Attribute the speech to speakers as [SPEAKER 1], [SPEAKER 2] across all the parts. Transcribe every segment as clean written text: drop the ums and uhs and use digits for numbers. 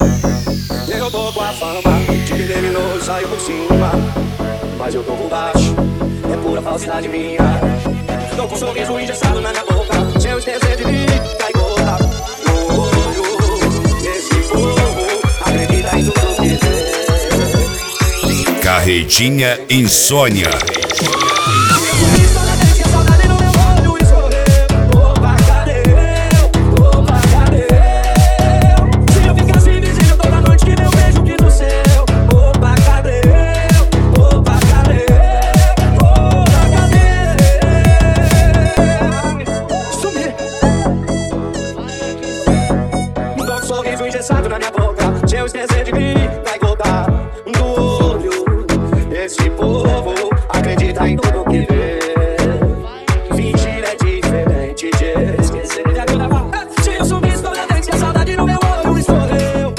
[SPEAKER 1] Eu tô com a fama de que terminou e saiu por cima, mas eu tô por baixo, é pura falsidade minha. Tô com um sorriso engessado na minha boca, se eu esquecer de mim, cai gota no olho. Esse povo acredita em tudo que vê.
[SPEAKER 2] Carretinha Insônia.
[SPEAKER 1] Sorriso engessado na minha boca, se eu esquecer de mim, vai voltar do olho. Esse povo acredita em tudo que vê. Fingir é diferente de esquecer de agravar. Se eu sumir escorrendo, a saudade no meu olho escorreu.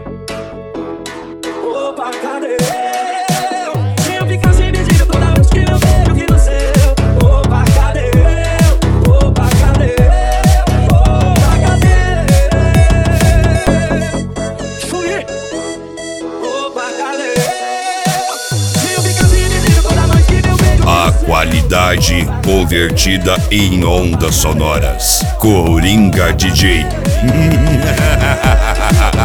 [SPEAKER 1] Opa, cadê? Se eu ficar sem medida toda vez que eu vejo que no seu. Opa, cadê? Opa, cadê?
[SPEAKER 2] A qualidade convertida em ondas sonoras. Coringa DJ.